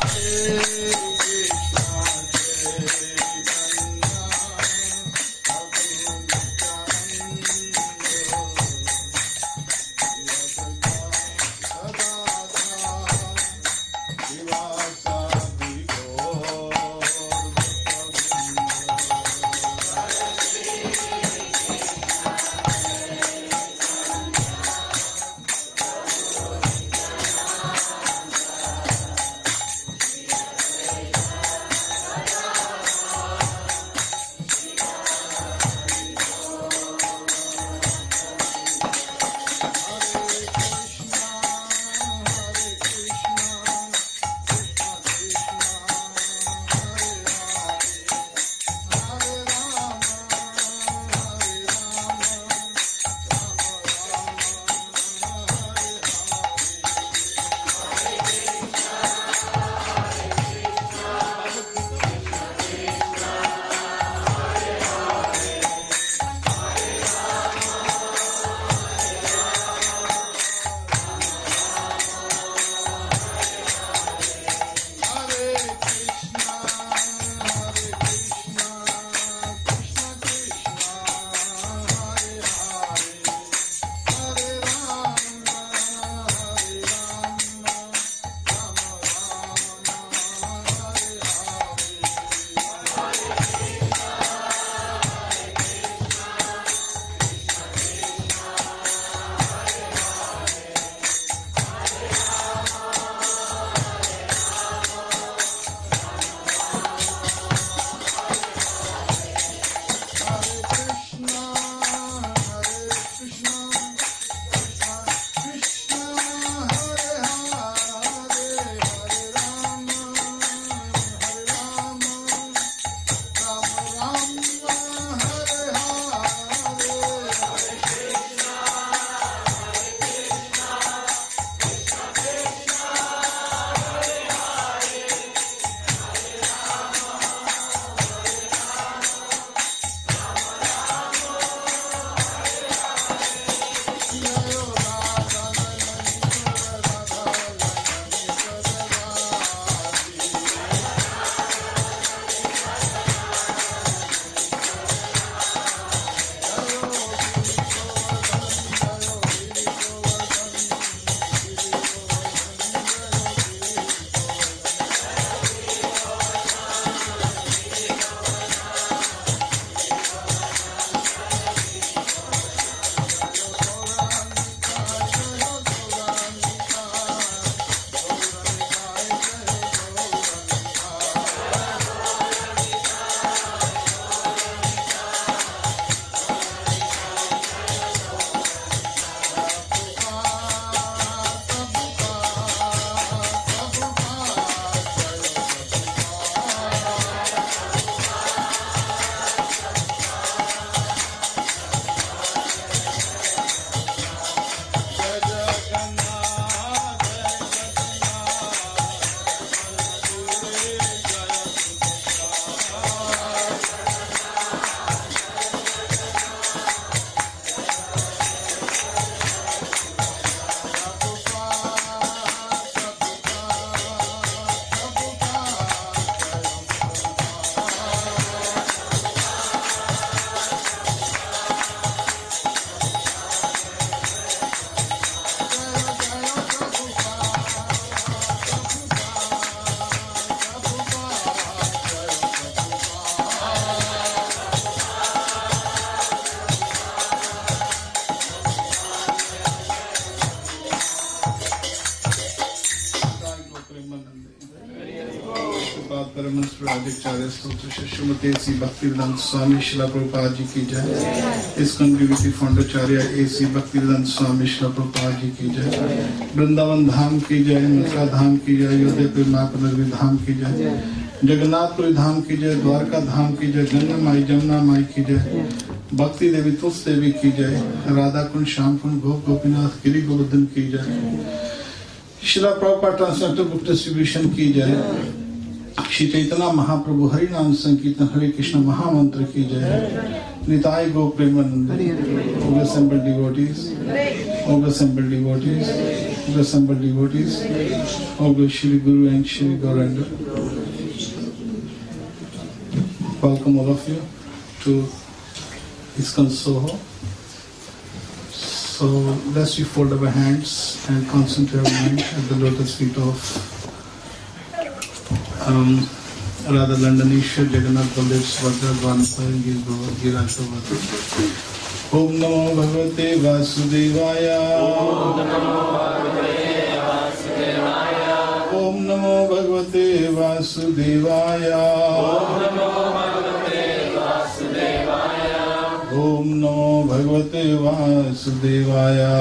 श्रीमती सी भक्तिवेदांत स्वामी शिला प्रभुपाद जी की जय। इस कंग्रीगेटी फाउंडाचार्य AC भक्तिवेदांत स्वामी शिला प्रभुपाद जी की जय। वृंदावन धाम की जय, मथुरा धाम की जय, अयोध्या महानगरी धाम की जय, जगन्नाथपुरी धाम की जय, द्वारका धाम की जय, गंगा माई जमुना माई की जय, भक्ति देवी तुलसी देवी की जय, राधा कुंड श्याम कुंड गोप गोपीनाथ गिरी गोवर्धन की जय, शिला प्रभुपाद ट्रांसलेटर बुक डिस्ट्रीब्यूशन की जय, श्री चैतन्य महाप्रभु हरि नाम संकीर्तन हरे कृष्ण महामंत्र की जय। निताय गो Premanand. All assembled devotees, all assembled devotees, the assembled devotees, all the Shri Guru and Shri Gauranga. Welcome all of you to ISKCON Soho. So let's we fold our hands and concentrate our mind at the lotus feet of Radha Landaneshwar, Jagannath Baldev, Subhadra, Dwanapa, Girajavati. Om Namo Bhagavate Vasudevaya. Om Namo Bhagavate Vasudevaya. Om Namo Bhagavate Vasudevaya.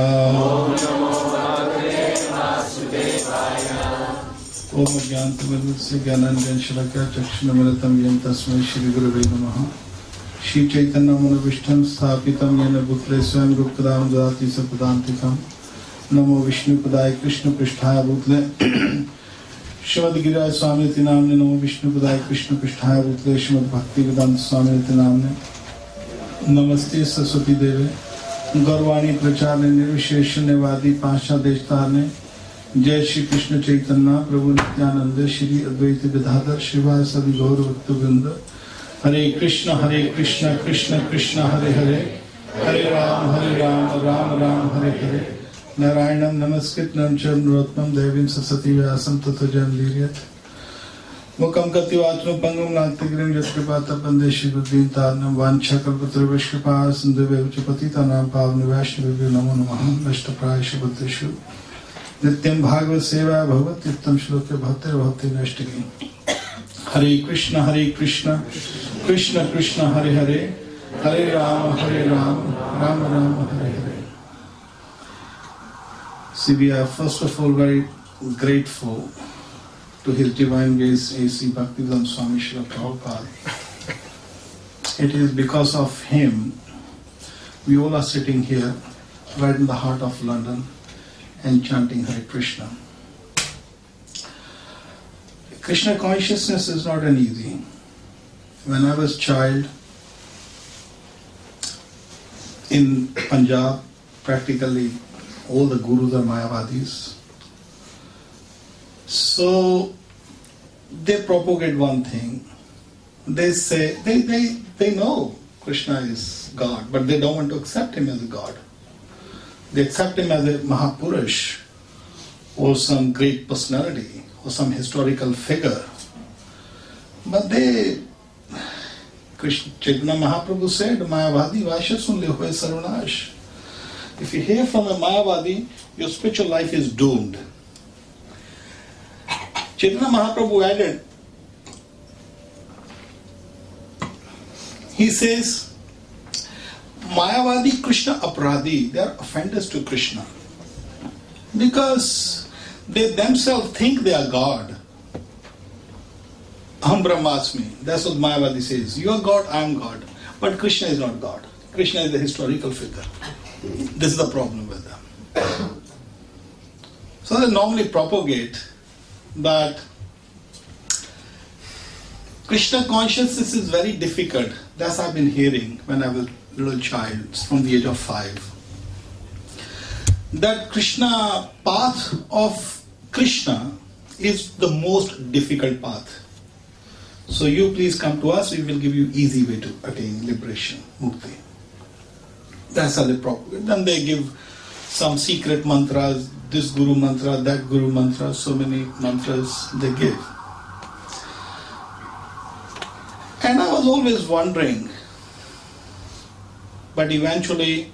Om Jnanatimirandasya Jnananjana Shalakya Chakshunamritam Yam Tasmai Shri Gurave Namaha. Shri Chaitanya Manavishtam Sthapitam Yena Bhutre Swayam Rupkadam Dati Sapadantikam. Namo Vishnu Padaya Krishna Pristhaya Bhutle. Shrimad Giriraj Swami Niti Namne. Namo Vishnu Padaya Krishna Pristhaya Bhutle. Shrimad Bhakti Vedanta Swami Niti Namne. Namaste Saraswati Deve. Gaurvani Pracharne Nirvisheshanevadi Pasha Deshtarne. Jai Shri Krishna Chaitanya Prabhu Nityananda Shri Advaita Gadadhar Shrivasadi Gaur Bhaktavrinda. Hare Krishna Krishna Krishna Hare Hare. Hare Ram Ram Ram Hare Hare. Narayanam Namaskritnam Charnarotnam Devim Sasati Vyasam Tata Jandiriyat. Mukam Kati Vatram Pangam Lantigrim Yatripata Pandeshi Buddhin Tarnam Vancha Kalpatra Vishkripa Sindhave Uchapatita Nam Pavani Vaishnavi Namo Namaha Nashtapraya Shabhatishu Nityam Bhagavad Seva Bhavat Nittam Shloke Bhaktir Bhakti Nashtaki. Hare Krishna Krishna Krishna Hare Hare. Hare Ram Ram Ram Hare Hare. See, we are first of all very grateful to His Divine Grace A.C. Bhaktivedanta Swami Srila Prabhupada. It is because of him we all are sitting here right in the heart of London and chanting Hare Krishna. Krishna consciousness is not an easy. When I was a child in Punjab, practically all the gurus are Mayavadis. So they propagate one thing. They say they know Krishna is God, but they don't want to accept him as a God. They accept him as a Mahapurush or some great personality or some historical figure. But Chaitanya Mahaprabhu said, Mayavadi Vasha Sun Lehoe Sarvanash. If you hear from a Mayavadi, your spiritual life is doomed. Chaitanya Mahaprabhu added, he says, Mayavadi Krishna Aparadhi, they are offenders to Krishna. Because they themselves think they are God. Aham Brahmasmi, that's what Mayavadi says. You are God, I am God. But Krishna is not God. Krishna is the historical figure. This is the problem with them. So they normally propagate that Krishna consciousness is very difficult. That's I've been hearing when I was a little child, from the age of 5. That Krishna, path of Krishna is the most difficult path. So you please come to us, we will give you easy way to attain liberation, mukti. That's how they propagate. Then they give some secret mantras, this guru mantra, that guru mantra, so many mantras they give. And I was always wondering, but eventually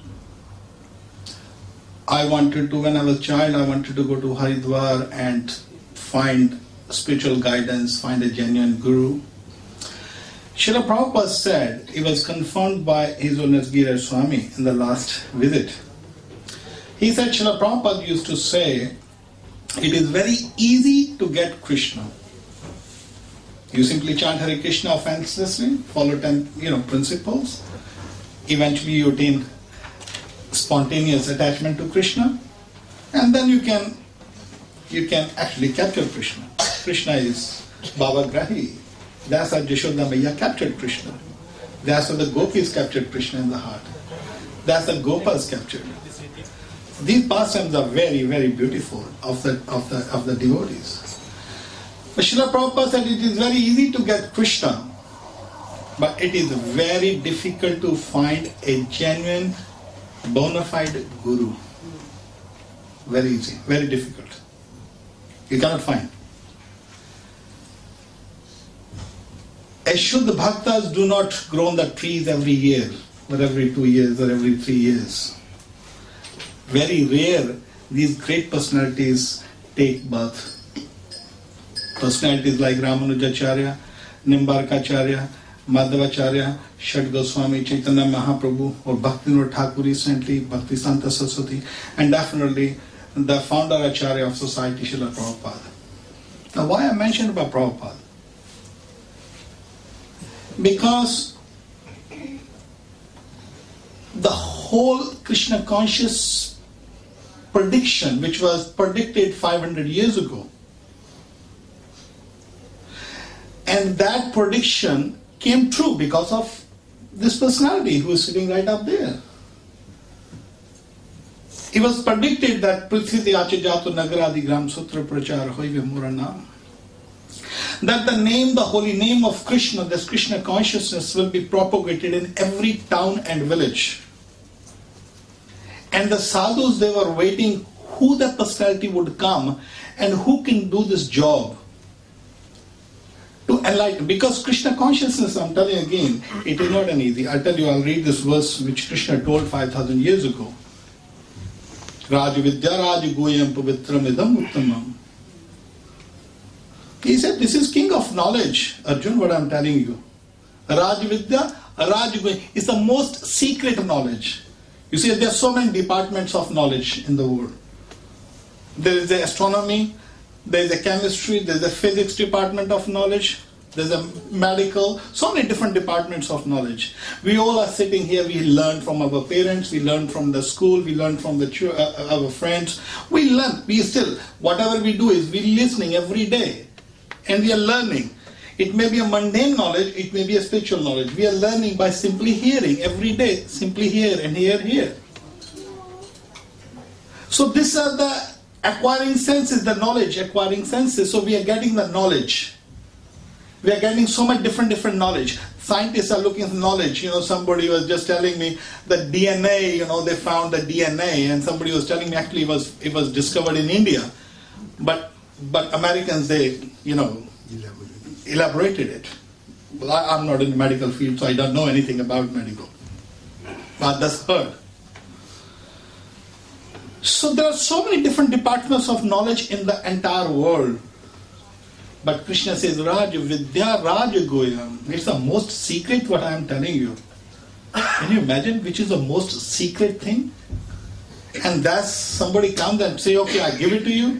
when I was a child, I wanted to go to Haridwar and find spiritual guidance, find a genuine guru. Srila Prabhupada said, he was confirmed by His Holiness Giriraj Swami in the last visit. He said, Srila Prabhupada used to say, it is very easy to get Krishna. You simply chant Hare Krishna offenselessly, follow 10 principles. Eventually you attain spontaneous attachment to Krishna, and then you can actually capture Krishna. Krishna is Baba Grahi. That's how Jashoda Maiya captured Krishna. That's how the gopis captured Krishna in the heart. That's how Gopas captured. These pastimes are very, very beautiful of the devotees. But Srila Prabhupada said it is very easy to get Krishna, but it is very difficult to find a genuine, bona fide guru. Very easy, very difficult. You cannot find. As Shuddha Bhaktas do not grow on the trees every year, or every 2 years, or every 3 years. Very rare these great personalities take birth. Personalities like Ramanujacharya, Nimbarkacharya, Madhavacharya, Shad Goswami, Chaitanya Mahaprabhu, or Bhaktivinoda Thakur recently, Bhaktisanta Saraswati, and definitely the founder Acharya of society, Srila Prabhupada. Now, why I mentioned about Prabhupada? Because the whole Krishna conscious prediction, which was predicted 500 years ago, and that prediction came true because of this personality who is sitting right up there. It was predicted that Prithviti Achajato Nagaradi Gram Sutra Prachar Hoive Muranam. That the holy name of Krishna, this Krishna consciousness will be propagated in every town and village. And the sadhus, they were waiting who the personality would come and who can do this job to enlighten. Because Krishna consciousness, I'm telling you again, it is not an easy. I'll tell you, I'll read this verse which Krishna told 5,000 years ago. Raj Vidya Raj Goyam Pavitram Idam Uttamam. He said, this is king of knowledge, Arjun, what I'm telling you. Raj Vidya, Raj Goyam is the most secret knowledge. You see, there are so many departments of knowledge in the world. There is the astronomy, there is a chemistry, there is a physics department of knowledge, there is a medical, so many different departments of knowledge. We all are sitting here, we learn from our parents, we learn from the school, we learn from our friends. We learn, whatever we do is we're listening every day. And we are learning. It may be a mundane knowledge, it may be a spiritual knowledge. We are learning by simply hearing every day, simply hear and hear. So these are the acquiring senses, the knowledge acquiring senses. So we are getting the knowledge. We are getting so much different knowledge. Scientists are looking for knowledge. Somebody was just telling me that DNA, they found the DNA, and somebody was telling me actually it was discovered in India. But Americans, they, elaborated it. Well, I'm not in the medical field, so I don't know anything about medical. But that's heard. So there are so many different departments of knowledge in the entire world. But Krishna says, Raj Vidya Raj Goyam. It's the most secret what I am telling you. Can you imagine which is the most secret thing? And that's somebody comes and say, okay, I give it to you.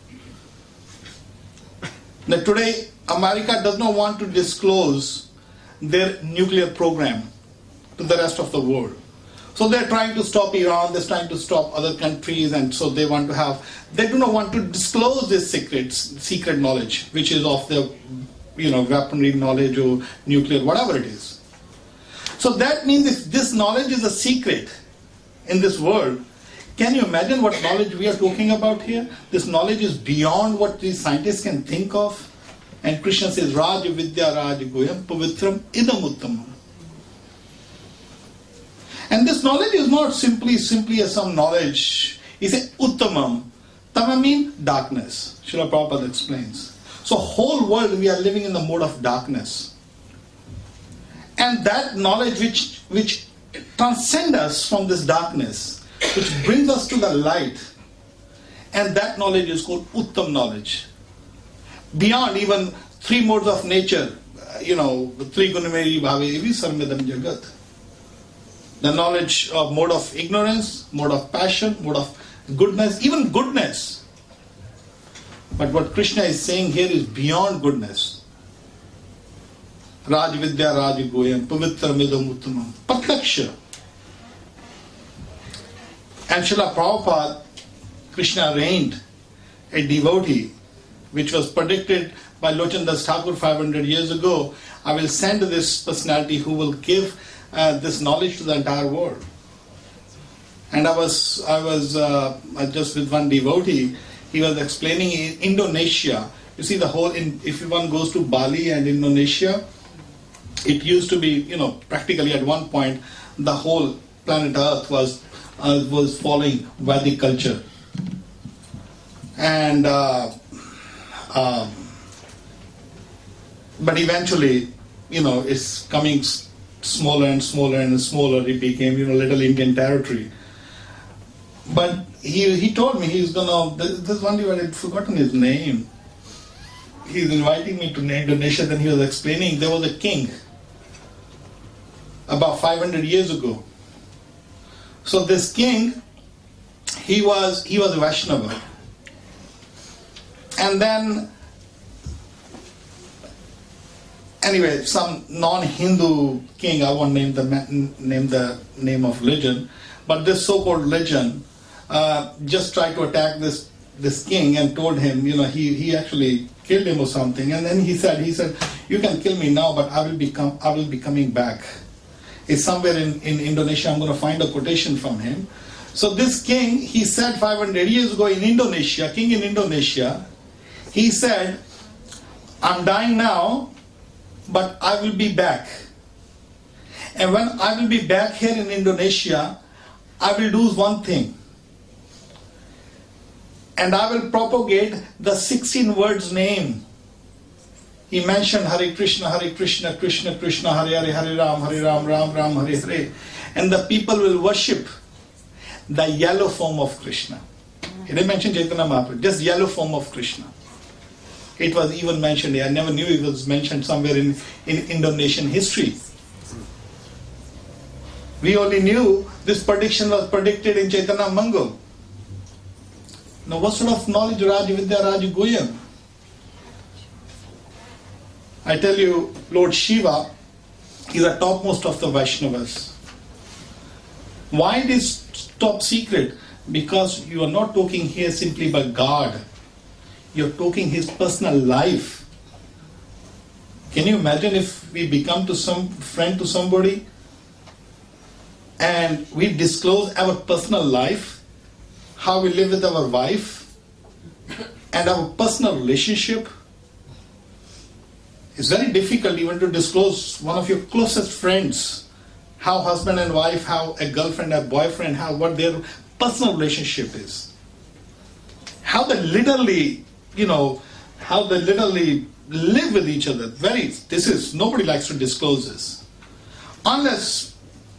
Now today, America does not want to disclose their nuclear program to the rest of the world. So they're trying to stop Iran, they're trying to stop other countries, and so they do not want to disclose this secret knowledge, which is of the, weaponry knowledge or nuclear, whatever it is. So that means if this knowledge is a secret in this world, can you imagine what knowledge we are talking about here? This knowledge is beyond what these scientists can think of. And Krishna says, Raj Vidya Raj Goyam Pavitram Idam Uttamam. And this knowledge is not simply as some knowledge. He said Uttamam. Tama means darkness. Srila Prabhupada explains. So whole world we are living in the mode of darkness. And that knowledge which transcends us from this darkness, which brings us to the light, and that knowledge is called Uttam knowledge. Beyond even three modes of nature, Tri Gunameri Bhave Evi Sarmedam Jagat. The knowledge of mode of ignorance, mode of passion, mode of goodness, even goodness. But what Krishna is saying here is beyond goodness. Raj Vidya Raj Goyam Pavitra Midam Uttamam Pratyaksha. And Srila Prabhupada, Krishna reigned a devotee which was predicted by Lochan Das Thakur 500 years ago. I will send this personality who will give this knowledge to the entire world. And I was just with one devotee. He was explaining in Indonesia. You see, if one goes to Bali and Indonesia, it used to be, practically at one point, the whole planet Earth was following Vedic culture. And but eventually, it's coming smaller and smaller and smaller. It became, little Indian territory. But he told me he's gonna. This one dude, I had forgotten his name. He's inviting me to Indonesia. Then he was explaining there was a king about 500 years ago. So this king, he was a Vaishnava, and then anyway, some non-Hindu king, I won't name the name of religion, but this so-called religion just tried to attack this king and told him, he actually killed him or something. And then he said, you can kill me now, but I will be coming back. It's somewhere in Indonesia. I'm going to find a quotation from him. So this king, he said 500 years ago in Indonesia, king in Indonesia, he said, I'm dying now, but I will be back. And when I will be back here in Indonesia, I will do one thing. And I will propagate the 16 words name. He mentioned Hare Krishna, Krishna Krishna, Hare Hare, Hare Ram, Ram Ram, Hare Hare. And the people will worship the yellow form of Krishna. He didn't mention Chaitanya Mahaprabhu, just yellow form of Krishna. It was even mentioned, I never knew it was mentioned somewhere in Indonesian history. We only knew this prediction was predicted in Chaitanya Mangal. Now what sort of knowledge Raj Vidya Raj Goyam? I tell you, Lord Shiva is the topmost of the Vaishnavas. Why it is top secret? Because you are not talking here simply about God. You're talking his personal life. Can you imagine if we become some friend to somebody and we disclose our personal life, how we live with our wife, and our personal relationship? It's very difficult even to disclose one of your closest friends, how husband and wife, how a girlfriend and boyfriend, what their personal relationship is. How they literally, live with each other. Nobody likes to disclose this. Unless,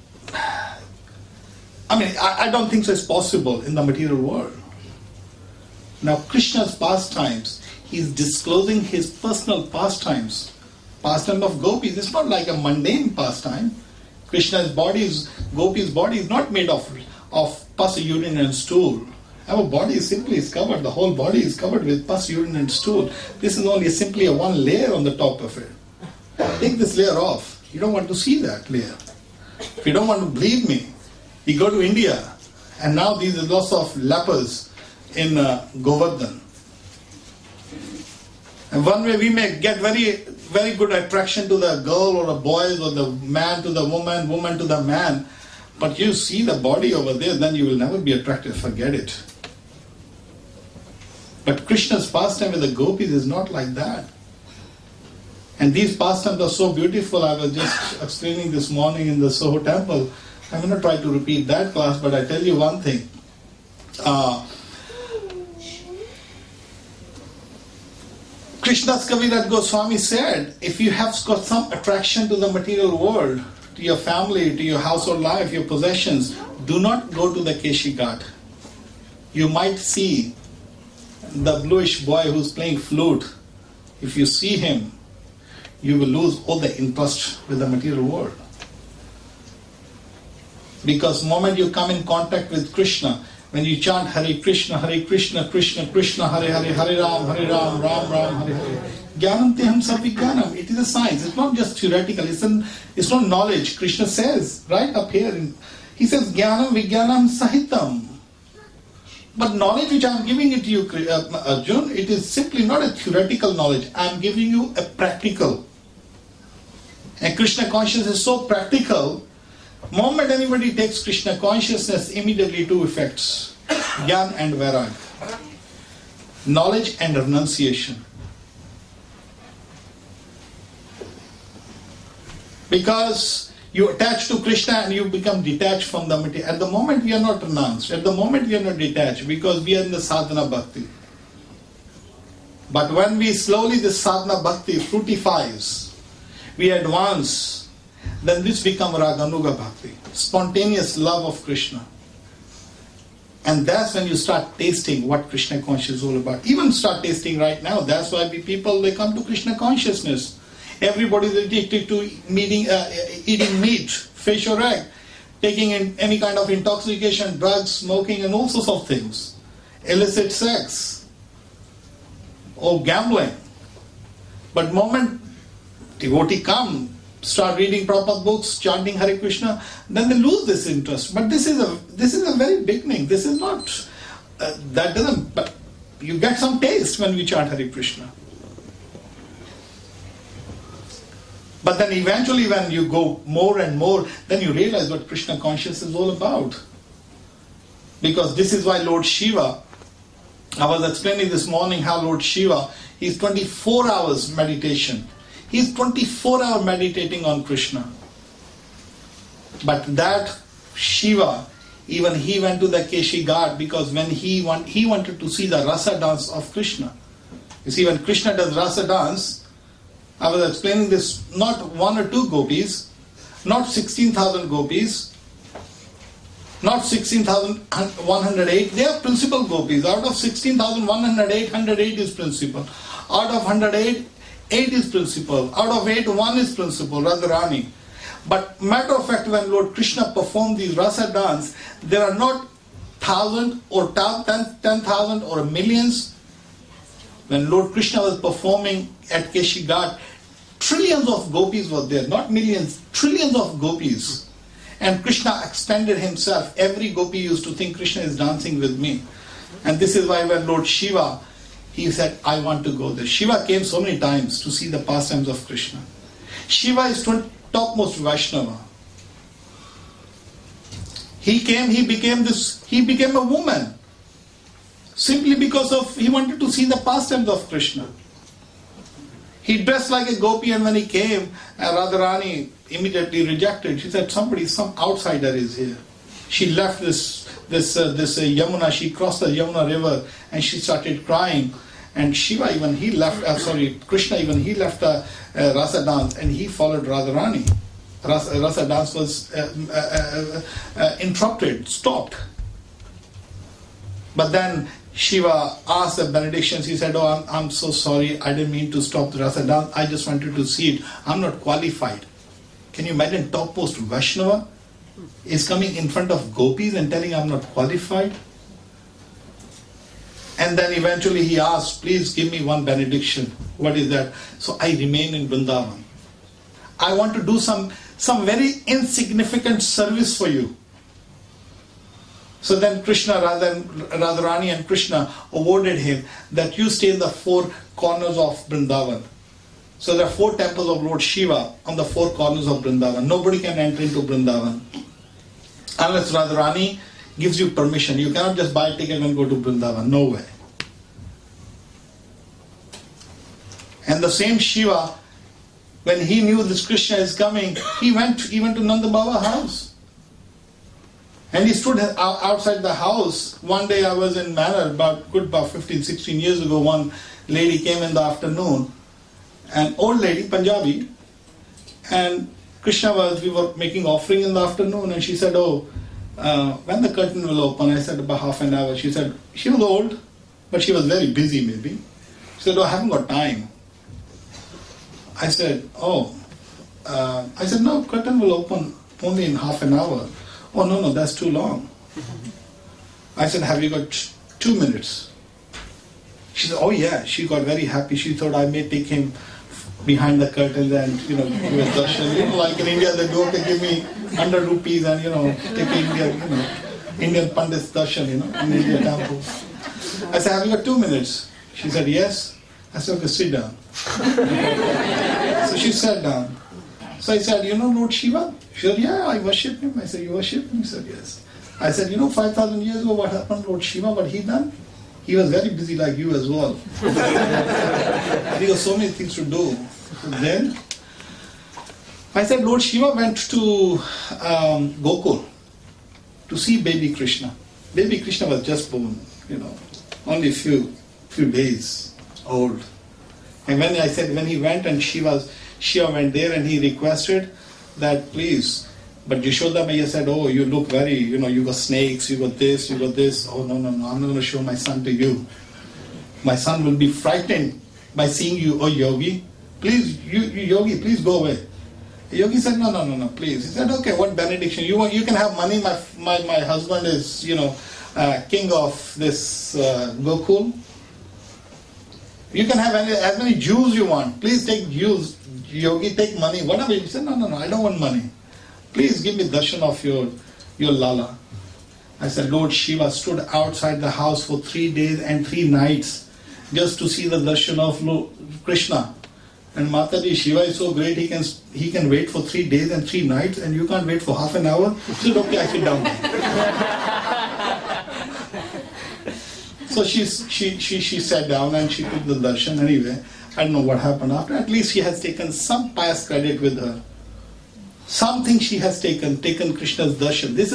I don't think so it's possible in the material world. Now, Krishna's pastimes, he's disclosing his personal pastimes. Pastime of gopis, it's not like a mundane pastime. Krishna's Gopi's body is not made of pus, urine and stool. Our body is covered, the whole body is covered with pus, urine and stool. This is only simply a one layer on the top of it. Take this layer off. You don't want to see that layer. If you don't want to believe me, you go to India, and now these are lots of lepers in Govardhan. And one way we may get very, very good attraction to the girl or the boys, or the man to the woman, woman to the man. But you see the body over there, then you will never be attracted. Forget it. But Krishna's pastime with the gopis is not like that. And these pastimes are so beautiful. I was just explaining this morning in the Soho temple. I'm going to try to repeat that class, but I tell you one thing. Krishna's Kaviraj Goswami said, if you have got some attraction to the material world, to your family, to your household life, your possessions, do not go to the Keshi Ghat. You might see the bluish boy who's playing flute. If you see him, you will lose all the interest with the material world. Because the moment you come in contact with Krishna, when you chant Hare Krishna, Krishna Krishna, Hare Hare, Hare Ram, Ram Ram, Hare Hare. Jnanam teham savijnanam. It is a science. It's not just theoretical. It's not knowledge. Krishna says right up here. He says Jnanam Vijnanam Sahitam. But knowledge which I am giving it to you, Arjun, it is simply not a theoretical knowledge. I am giving you a practical. And Krishna consciousness is so practical Moment anybody takes Krishna consciousness, immediately two effects, Gyan and Vairag. Knowledge and renunciation. Because you attach to Krishna and you become detached from the material. At the moment we are not renounced, at the moment we are not detached, because we are in the sadhana bhakti. But when we slowly, this sadhana bhakti fructifies, we advance, then this becomes raganuga bhakti, spontaneous love of Krishna. And that's when you start tasting what Krishna consciousness is all about. Even start tasting right now. That's why people, they come to Krishna consciousness. Everybody is addicted to eating meat, fish or egg, taking in any kind of intoxication, drugs, smoking and all sorts of things. Illicit sex or gambling. But moment devotee come, start reading Prabhupada books, chanting Hare Krishna, then they lose this interest. But this is a very beginning. This is not that doesn't. But you get some taste when we chant Hare Krishna. But then eventually when you go more and more, then you realize what Krishna consciousness is all about. Because this is why Lord Shiva, I was explaining this morning how Lord Shiva, he's 24 hours meditation. He's 24 hours meditating on Krishna. But that Shiva, even he went to the Keshi Ghat because when he wanted to see the rasa dance of Krishna. You see, when Krishna does rasa dance, I was explaining this, not one or two gopis, not 16,000 gopis, not 16,108, they are principal gopis. Out of 16,108, 108 is principal. Out of 108, 8 is principal. Out of 8, 1 is principal, Radharani. But matter of fact, when Lord Krishna performed these rasa dance, there are not 1,000 or 10,000 or millions. When Lord Krishna was performing at Keshi Ghat, trillions of gopis were there, not millions, trillions of gopis. And Krishna expanded himself. Every gopi used to think Krishna is dancing with me. And this is why when Lord Shiva, he said, I want to go there. Shiva came so many times to see the pastimes of Krishna. Shiva is topmost Vaishnava. He came, he became a woman. Simply because he wanted to see the pastimes of Krishna. He dressed like a gopi, and when he came, Radharani immediately rejected. She said, some outsider is here. She left this Yamuna, she crossed the Yamuna river, and she started crying. And Shiva even he left, Krishna even he left the rasa dance, and he followed Radharani. Rasa dance was interrupted, stopped. But then Shiva asked the benedictions. He said, oh, I'm so sorry. I didn't mean to stop the rasa dance. I just wanted to see it. I'm not qualified. Can you imagine topmost Vaishnava is coming in front of gopis and telling I'm not qualified? And then eventually he asked, please give me one benediction. What is that? So I remain in Vrindavan. I want to do some very insignificant service for you. So then Krishna, Radharani and Krishna awarded him that you stay in the 4 corners of Vrindavan. So there are 4 temples of Lord Shiva on the 4 corners of Vrindavan. Nobody can enter into Vrindavan unless Radharani gives you permission. You cannot just buy a ticket and go to Vrindavan. No way. And the same Shiva, when he knew this Krishna is coming, he went even to Nanda Baba's house. And he stood outside the house. One day I was in Manor, about 15, 16 years ago. One lady came in the afternoon, an old lady, Punjabi, and we were making offering in the afternoon, and she said, when the curtain will open? I said, about half an hour. She said, she was old, but she was very busy maybe. She said, I haven't got time. I said, no, curtain will open only in half an hour. Oh, no, that's too long. I said, have you got 2 minutes? She said, oh yeah. She got very happy. She thought I may take him behind the curtains and, give us darshan. Like in India, they go to give me 100 rupees and, take Indian Pandit's darshan, in India temple. I said, have you got 2 minutes? She said, yes. I said, okay, sit down. So she sat down. So I said, Lord Shiva, She said, yeah, I worship him. I said, you worship him? He said, yes. I said, 5,000 years ago, what happened to Lord Shiva? What he done? He was very busy like you as well. And he got so many things to do. Then, I said, Lord Shiva went to Gokul to see baby Krishna. Baby Krishna was just born, only a few days old. And when he went and Shiva went there and he requested that please, but Yashoda Maya said, oh, you look very, you got snakes, you got this, you got this. Oh, no, I'm not going to show my son to you. My son will be frightened by seeing you, oh Yogi. Please, Yogi, please go away. Yogi said, no, please. He said, okay, what benediction? You can have money. My husband is, king of this Gokul. You can have as many Jews you want. Please take Jews. Yogi, take money. Whatever. He said, no, I don't want money. Please give me darshan of your Lala. I said, Lord Shiva stood outside the house for 3 days and 3 nights just to see the darshan of Lord Krishna. And Mataji, Shiva is so great, he can wait for 3 days and 3 nights, and you can't wait for half an hour. She said, okay, I sit down. So she sat down and she took the darshan anyway. I don't know what happened after. At least she has taken some pious credit with her. Something she has taken Krishna's darshan. These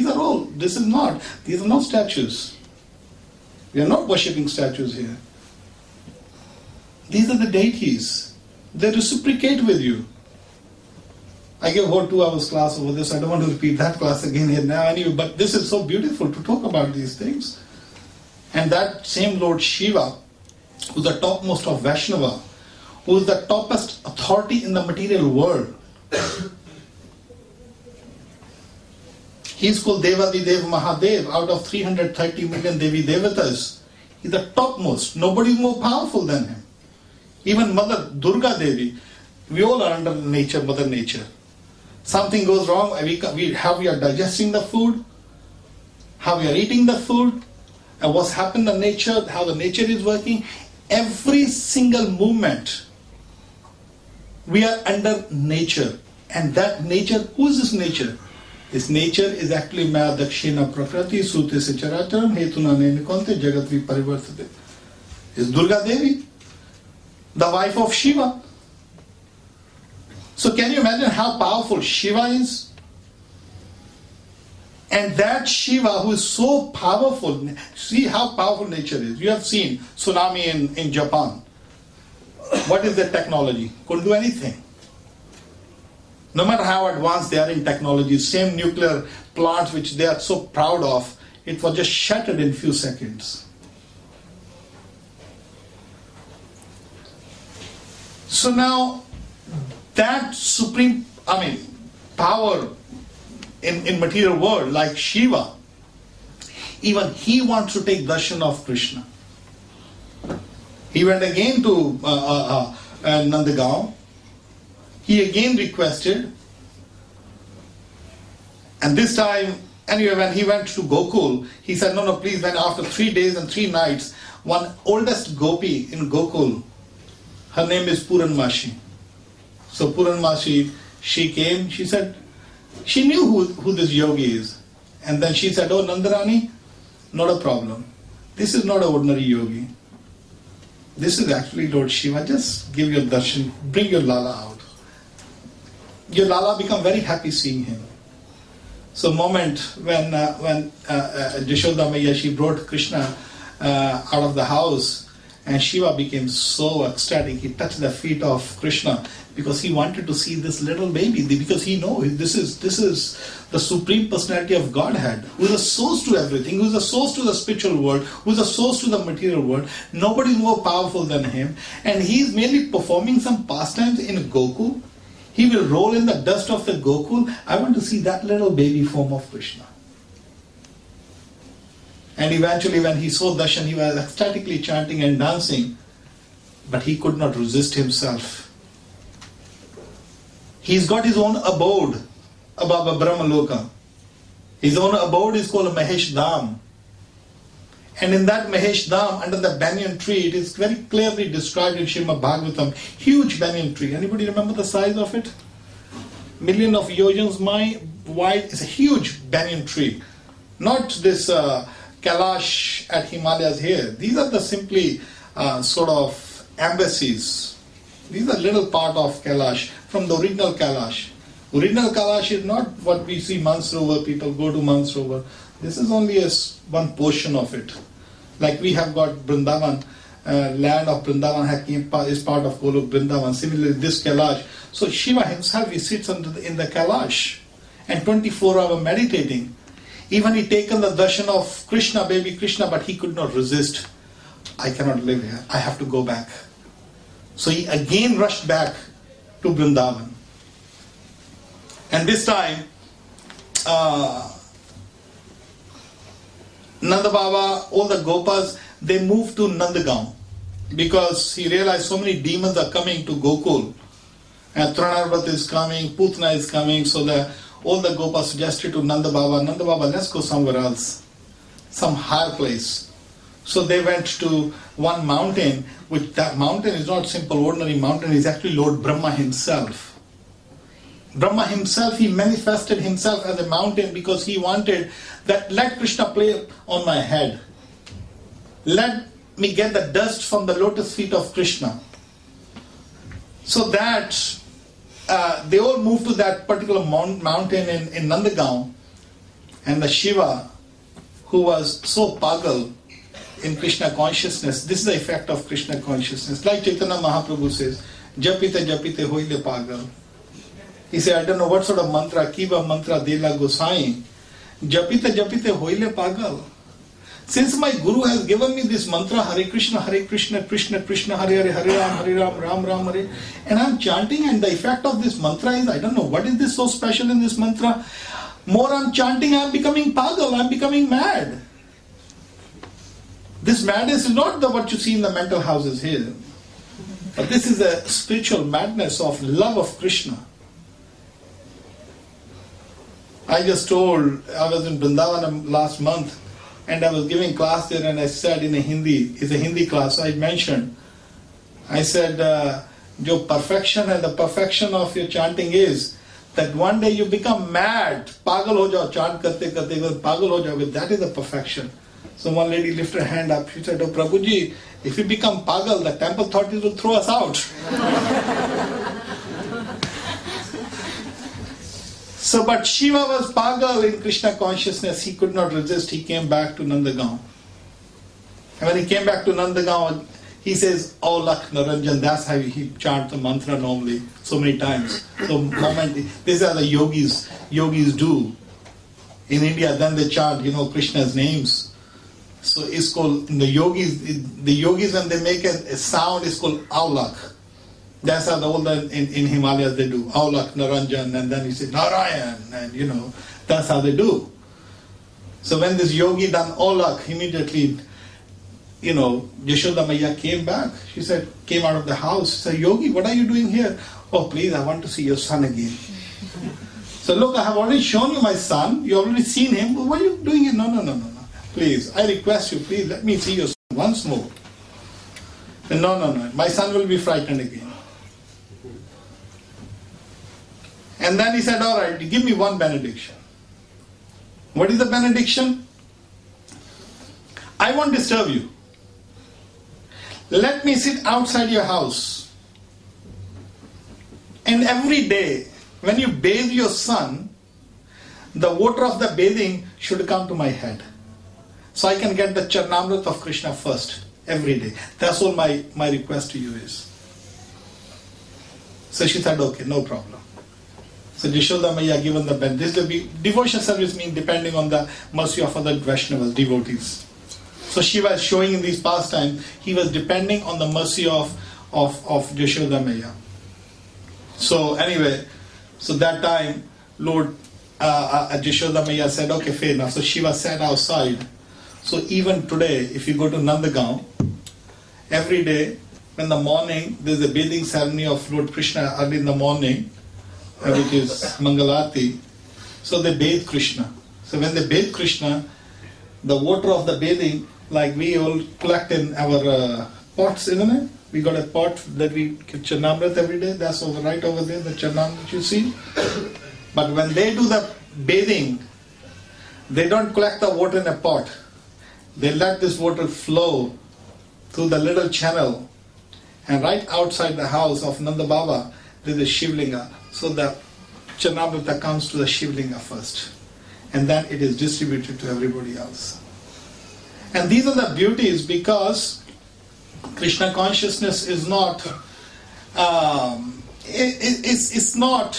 are not statues. We are not worshipping statues here. These are the deities. They reciprocate with you. I gave a whole 2 hours class over this. I don't want to repeat that class again here now anyway, but this is so beautiful to talk about these things. And that same Lord Shiva, who is the topmost of Vaishnava, who is the topest authority in the material world, he is called Devadidev Mahadev. Out of 330 million Devi Devatas, he is the topmost. Nobody is more powerful than him. Even Mother Durga Devi, we all are under nature, Mother Nature. Something goes wrong, how we are digesting the food, how we are eating the food, and what's happened in nature, how the nature is working. Every single movement, we are under nature. And that nature, who is this nature? This nature is actually Maya Dakshina Prakriti Sute Se Characharam Hetuna Nenikonte Jagatvi Parivartate. Is Durga Devi, the wife of Shiva. So can you imagine how powerful Shiva is? And that Shiva who is so powerful, see how powerful nature is. You have seen tsunami in Japan. What is their technology? Couldn't do anything. No matter how advanced they are in technology, same nuclear plants which they are so proud of, it was just shattered in few seconds. So now, that supreme, power in material world, like Shiva, even he wants to take darshan of Krishna. He went again to Nandagaon. He again requested, and this time, anyway, when he went to Gokul, he said, no, please, when after 3 days and 3 nights, one oldest gopi in Gokul, her name is Puranmashi. So Puranmashi, she came, she said, she knew who this yogi is. And then she said, oh Nandarani, not a problem. This is not an ordinary yogi. This is actually Lord Shiva. Just give your darshan, bring your Lala out. Your Lala become very happy seeing him. So moment when Yashoda Maya, she brought Krishna out of the house, and Shiva became so ecstatic. He touched the feet of Krishna because he wanted to see this little baby, because he knows this is the Supreme Personality of Godhead, who is a source to everything, who is a source to the spiritual world, who is a source to the material world. Nobody is more powerful than him. And he is merely performing some pastimes in Gokul. He will roll in the dust of the Gokul. I want to see that little baby form of Krishna. And eventually when he saw darshan, he was ecstatically chanting and dancing, but he could not resist himself. He's got his own abode above Brahmaloka. His own abode is called Mahesh Dham. And in that Mahesh Dham, under the banyan tree, it is very clearly described in Srimad Bhagavatam, huge banyan tree. Anybody remember the size of it? million of yojans wide. It's a huge banyan tree. Not this Kailash at Himalayas here. These are the simply sort of embassies. These are little part of Kailash from the original Kailash. Original Kailash is not what we see Mansarovar, people go to Mansarovar. This is only one portion of it. Like we have got Vrindavan, land of Vrindavan is part of Golok Vrindavan. Similarly, this Kailash. So Shiva himself, he sits in the Kailash and 24-hour meditating. Even he taken the darshan of Krishna, baby Krishna, but he could not resist. I cannot live here. I have to go back. So he again rushed back to Vrindavan. And this time, Nanda Baba, all the Gopas, they moved to Nandagaon because he realized so many demons are coming to Gokul. And Tranarvat is coming, Putna is coming, so all the Gopas suggested to Nanda Baba, let's go somewhere else, some higher place. So they went to one mountain, which that mountain is not simple ordinary mountain, it's actually Lord Brahma himself. Brahma himself, he manifested himself as a mountain because he wanted that let Krishna play on my head. Let me get the dust from the lotus feet of Krishna. So that they all moved to that particular mountain in Nandagaon. And the Shiva, who was so pagal in Krishna consciousness, this is the effect of Krishna consciousness. Like Chaitanya Mahaprabhu says, Japite japite hoile pagal. He said, I don't know what sort of mantra, Kiva mantra dela Gosai. Japite japite hoile pagal. Since my Guru has given me this mantra, Hare Krishna, Krishna Krishna, Hare Hare, Hare Ram, Ram Ram, Hare, and I'm chanting, and the effect of this mantra is, I don't know, what is this so special in this mantra? More I'm chanting, I'm becoming pagal, I'm becoming mad. This madness is not what you see in the mental houses here. But this is a spiritual madness of love of Krishna. I just told, I was in Vrindavan last month, and I was giving class there, and I said in a Hindi, it's a Hindi class, I mentioned, I said, your perfection and the perfection of your chanting is that one day you become mad, pagal ho jao, chant karte karte, pagal ho jao, that is the perfection. So one lady lifted her hand up, she said, oh Prabhuji, if we become pagal, the temple authorities will throw us out. So, but Shiva was pagal in Krishna consciousness. He could not resist. He came back to Nandagaon. And when he came back to Nandagaon, he says, "Oh, Lakh Naranjan." That's how he chant the mantra normally, so many times. So, these are the yogis do in India. Then they chant, Krishna's names. So it's called the yogis when they make a sound, it's called Aulak. That's how all in Himalayas they do. Aulak, Naranjan, and then he says Narayan, and that's how they do. So when this yogi done Aulak, immediately, Yashoda Maya came back. She said, came out of the house. She said, Yogi, what are you doing here? Oh, please, I want to see your son again. So look, I have already shown you my son. You already seen him. What are you doing here? No. Please, I request you, please let me see your son once more. Said, no. My son will be frightened again. And then he said, all right, give me one benediction. What is the benediction? I won't disturb you. Let me sit outside your house. And every day, when you bathe your son, the water of the bathing should come to my head. So I can get the Charnamrit of Krishna first, every day. That's all my request to you is. So she said, okay, no problem. So Yashoda Maya given the benediction. This devotion service means depending on the mercy of other Vaishnavas, devotees. So Shiva is showing in these pastimes, he was depending on the mercy of Yashoda Maya. So anyway, so that time, Lord Yashoda Maya said, okay, fair enough. So Shiva sat outside. So even today, if you go to Nandagaon, every day, in the morning, there's a bathing ceremony of Lord Krishna early in the morning, which is Mangalati. So they bathe Krishna. So when they bathe Krishna, the water of the bathing, like we all collect in our pots, isn't it? We got a pot that we give Charnamrit every day. That's right over there, the Charnamrit you see. But when they do the bathing, they don't collect the water in a pot. They let this water flow through the little channel. And right outside the house of Nanda Baba, there's a Shivlinga. So the Charnamrita comes to the Shivlinga first. And then it is distributed to everybody else. And these are the beauties, because Krishna consciousness is not, it's not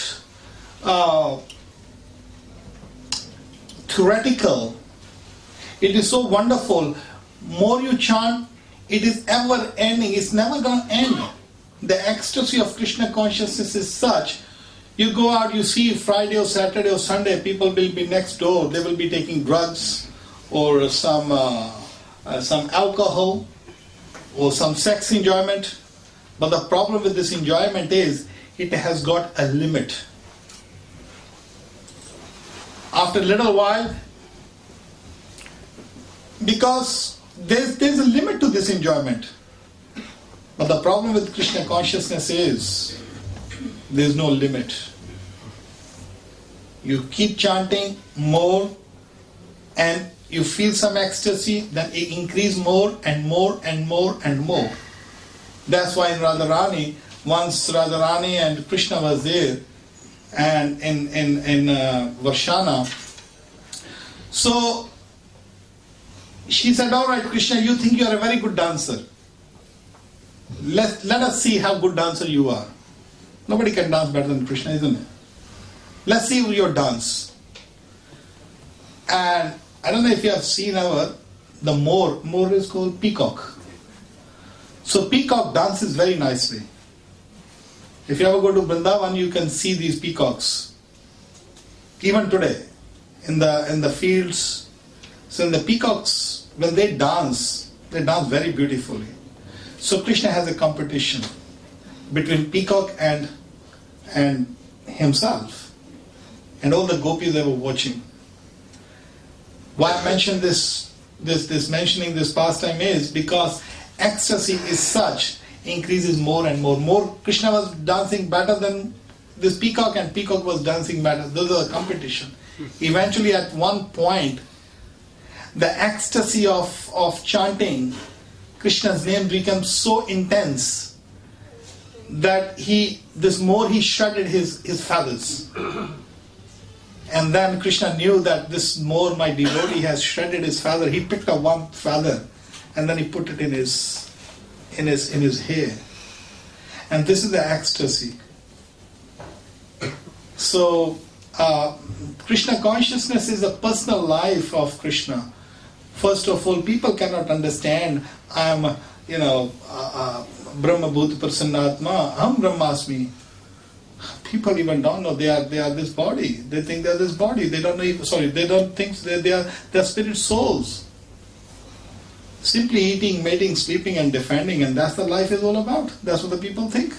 theoretical. It is so wonderful. More you chant, it is ever ending. It's never going to end. The ecstasy of Krishna consciousness is such. You go out, you see Friday or Saturday or Sunday, people will be next door. They will be taking drugs or some alcohol or some sex enjoyment. But the problem with this enjoyment is it has got a limit. After a little while, because there's a limit to this enjoyment. But the problem with Krishna consciousness is there's no limit. You keep chanting more and you feel some ecstasy, then it increases more and more and more and more. That's why in Radharani, once Radharani and Krishna was there, and in Varshana, so she said, all right, Krishna, you think you are a very good dancer. Let us see how good dancer you are. Nobody can dance better than Krishna, isn't it? Let's see your dance. And I don't know if you have seen the Moor is called peacock. So peacock dances very nicely. If you ever go to Vrindavan, you can see these peacocks. Even today, in the fields. So in the peacocks, when they dance very beautifully. So Krishna has a competition between peacock and himself. And all the gopis they were watching. Why I mention mentioning this pastime is because ecstasy is such, increases more and more. More Krishna was dancing better than this peacock, and peacock was dancing better. Those are the competition. Eventually at one point, the ecstasy of chanting Krishna's name becomes so intense that he shredded his feathers. And then Krishna knew that this Moor, my devotee, has shredded his feather. He picked up one feather and then he put it in his hair. And this is the ecstasy. So Krishna consciousness is a personal life of Krishna. First of all, people cannot understand, I am, Brahma Bhuta Prasannatma, Aham Brahmasmi. People even don't know they are this body. They think they are this body. They don't know. They don't think they are spirit souls. Simply eating, mating, sleeping, and defending, and that's what life is all about. That's what the people think.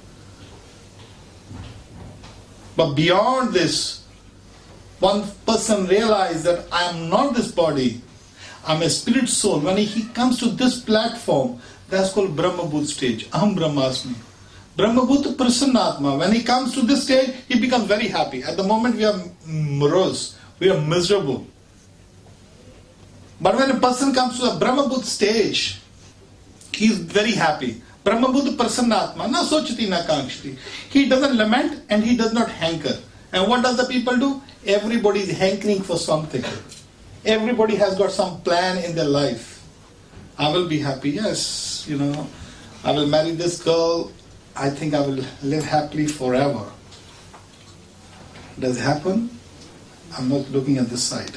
But beyond this, one person realizes that I am not this body. I'm a spirit soul. When he comes to this platform, that's called Brahma Bhut stage. Aham Brahmasmi. Brahma Bhuta Prasannatma. When he comes to this stage, he becomes very happy. At the moment we are morose, we are miserable. But when a person comes to the Brahma Bhuta stage, he is very happy. Brahma Bhuta Prasannatma, na sochati na kankshti. He doesn't lament and he does not hanker. And what does the people do? Everybody is hankering for something. Everybody has got some plan in their life. I will be happy, yes, I will marry this girl. I think I will live happily forever. Does it happen? I'm not looking at this side.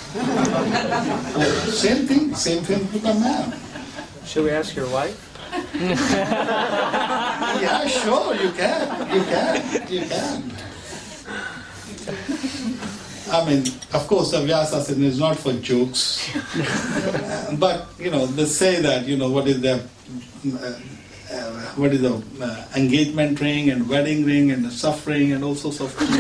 Same thing with a man. Should we ask your wife? Yeah, sure, you can. I mean, of course, the Vyasasana is not for jokes. But, they say that, what is the engagement ring and wedding ring and the suffering and all sorts of things.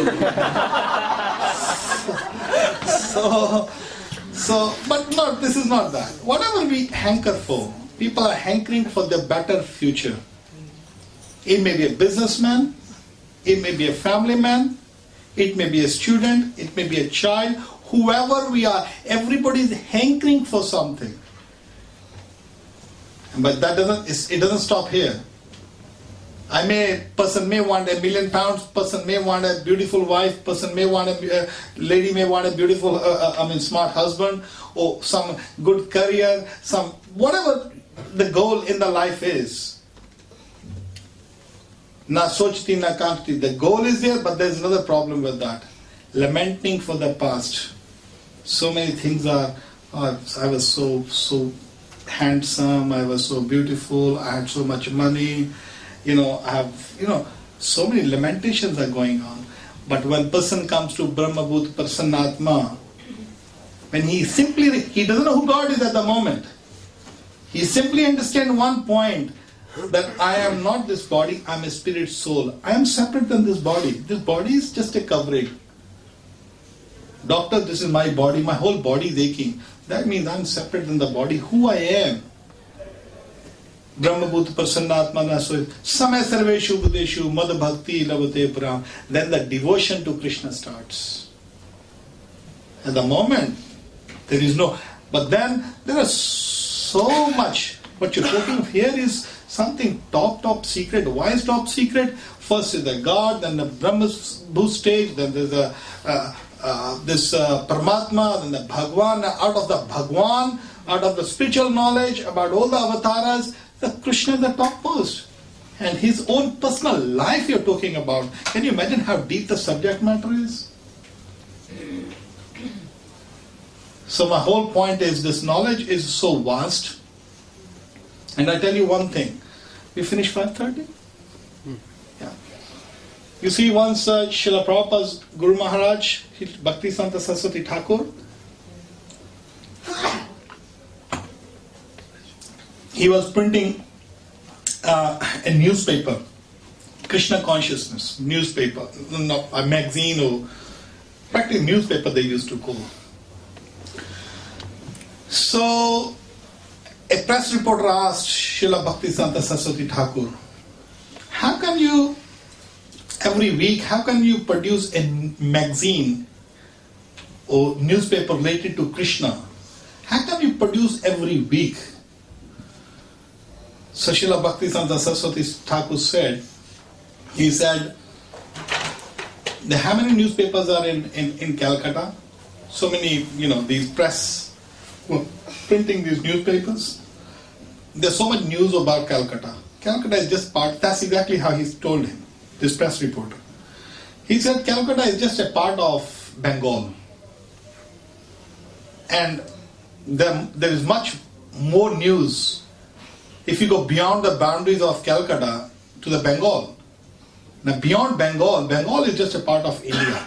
So, but no, this is not that. Whatever we hanker for, People are hankering for the better future. It may be a businessman, it may be a family man, it may be a student, it may be a child, whoever we are, everybody is hankering for something. But it doesn't stop here. Person may want £1 million, person may want a beautiful wife, person may want lady may want a beautiful, smart husband, or some good career, whatever the goal in the life is. Na sochti na kamti. The goal is there, but there's another problem with that. Lamenting for the past. So many things are, I was so handsome, I was so beautiful, I had so much money, so many lamentations are going on. But when person comes to Brahma Bhut Prasannatma, when he doesn't know who God is at the moment. He simply understands one point, that I am not this body, I am a spirit soul. I am separate than this body. This body is just a covering. Doctor, this is my body, my whole body is aching. That means I am separate than the body, who I am. Brahma Bhut Prasannatma Nasoy Samay Sarveshu Budeshu Mad Bhakti Lavate Pram. Then the devotion to Krishna starts. At the moment, there is no. But then there is so much. What you're talking of here is something top secret. Why is top secret? First is the God, then the Brahma Bhut stage, then there's this Paramatma, then the Bhagwan. Out of the Bhagwan, out of the spiritual knowledge about all the avatars, the Krishna is the topmost. And his own personal life you're talking about. Can you imagine how deep the subject matter is? So my whole point is this knowledge is so vast. And I tell you one thing. We finish 5:30? Yeah. You see, once Srila Prabhupada's Guru Maharaj, Bhaktisanta Saraswati Thakur, he was printing a newspaper, Krishna Consciousness newspaper, not a magazine or practically newspaper they used to call. So a press reporter asked Srila Bhaktisanta Saraswati Thakur, how can you, every week, how can you produce a magazine or newspaper related to Krishna? How can you produce every week? So Srila Bhaktisanta Saraswati Thakur said, how many newspapers are in Calcutta? So many, these press were printing these newspapers. There's so much news about Calcutta. Calcutta is just part, that's exactly how he told him, this press reporter. He said Calcutta is just a part of Bengal. And there is much more news if you go beyond the boundaries of Calcutta to the Bengal. Now beyond Bengal, Bengal is just a part of India.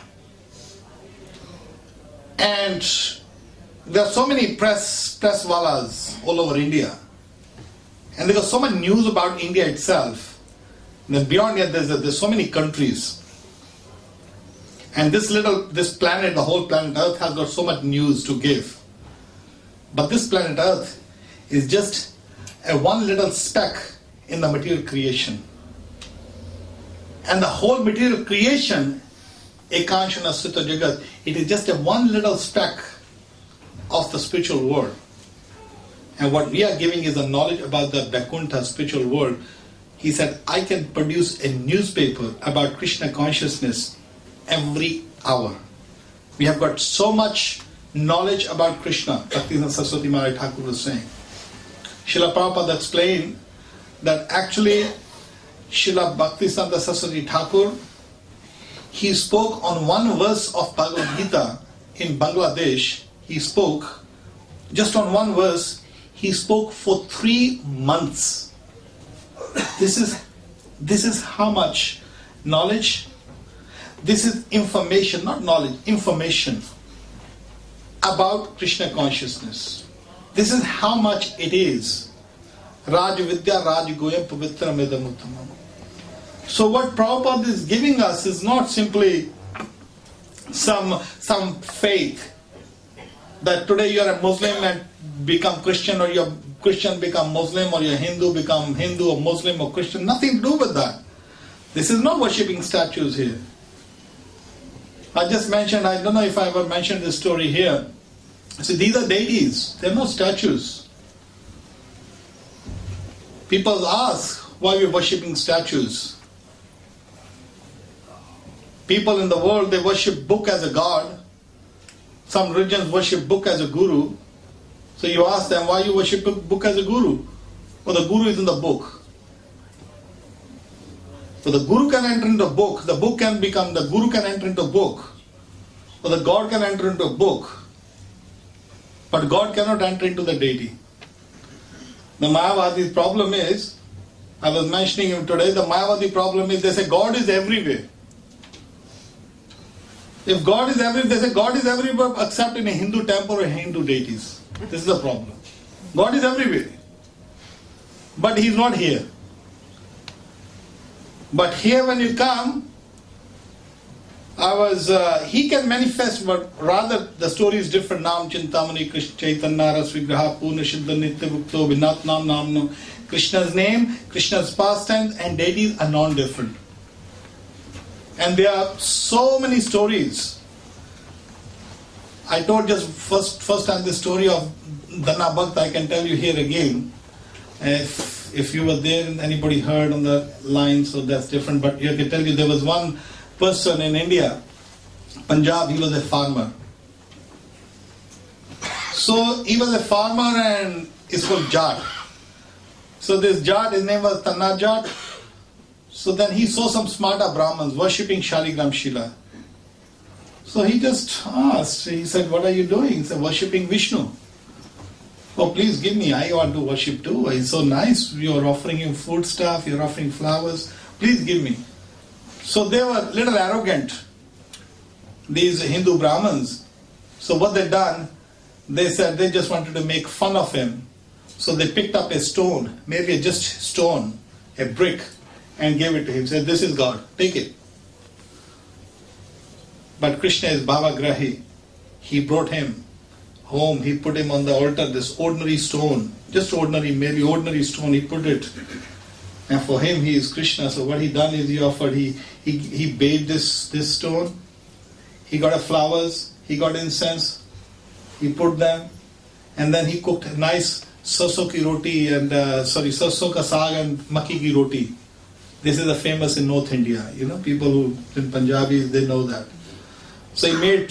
And there are so many press wallas all over India. And there was so much news about India itself. And then beyond it, there's so many countries. And this planet, the whole planet Earth has got so much news to give. But this planet Earth is just a one little speck in the material creation. And the whole material creation, Ekanshana Sutta Jagat, it is just a one little speck of the spiritual world. And what we are giving is a knowledge about the Vaikuntha spiritual world. He said, I can produce a newspaper about Krishna consciousness every hour. We have got so much knowledge about Krishna, Bhaktisanta Saraswati Maharaj Thakur was saying. Srila Prabhupada explained that actually Srila Bhaktisanta Saraswati Thakur, he spoke on one verse of Bhagavad Gita in Bangladesh. He spoke just on one verse. He spoke for 3 months. This is how much knowledge. This is information, not knowledge, information about Krishna consciousness. This is how much it is. Raj Vidya Raj Goyam Pavitra Medam Uttamam. So what Prabhupada is giving us is not simply some faith that today you are a Muslim and become Christian, or you're Christian become Muslim or your Hindu become Hindu or Muslim or Christian. Nothing to do with that. This is not worshipping statues here. I just mentioned, I don't know if I ever mentioned this story here. See, these are deities. They're not statues. People ask why we're worshipping statues. People in the world, they worship book as a god. Some religions worship book as a guru. So you ask them, why you worship book as a guru? Well, the guru is in the book. So the guru can enter into a book. The book can become, the guru can enter into a book. Or the God can enter into a book. But God cannot enter into the deity. The Mayavadi's problem is, I was mentioning him today, the Mayavadi problem is they say God is everywhere. If God is everywhere, they say God is everywhere except in a Hindu temple or Hindu deities. This is the problem. God is everywhere. But He is not here. But here when you come, He can manifest, but rather the story is different. Nam Chintamani Krishna Chaitanya Ras Vigraha Purna Siddha Nitya Bhukto Vinatnam Namno. Krishna's name, Krishna's pastimes and deities are non-different. And there are so many stories. I told just first time the story of Dana Bhakta. I can tell you here again. If you were there and anybody heard on the line, so that's different. But I can tell you there was one person in India, Punjab, he was a farmer. So he was a farmer and it's called Jat. So this Jat, his name was Tanna Jat. So then he saw some smarta Brahmins worshipping Shaligram Shila. So he just asked, he said, what are you doing? He said, worshipping Vishnu. Oh, please give me, I want to worship too. It's so nice, you're offering him food stuff, you're offering flowers, please give me. So they were a little arrogant, these Hindu Brahmins. So what they done, they said they just wanted to make fun of him. So they picked up a stone, maybe just stone, a brick, and gave it to him. Said, this is God, take it. But Krishna is Bhava Grahi. He brought him home, he put him on the altar, this ordinary stone, just ordinary, maybe ordinary stone, he put it. And for him, he is Krishna. So what he done is he offered, he bathed this stone, he got flowers, he got incense, he put them, and then he cooked a nice sarson ki roti and, sarson ka saag and makki ki roti. This is a famous in North India. You know, people who in Punjabi, they know that. So he made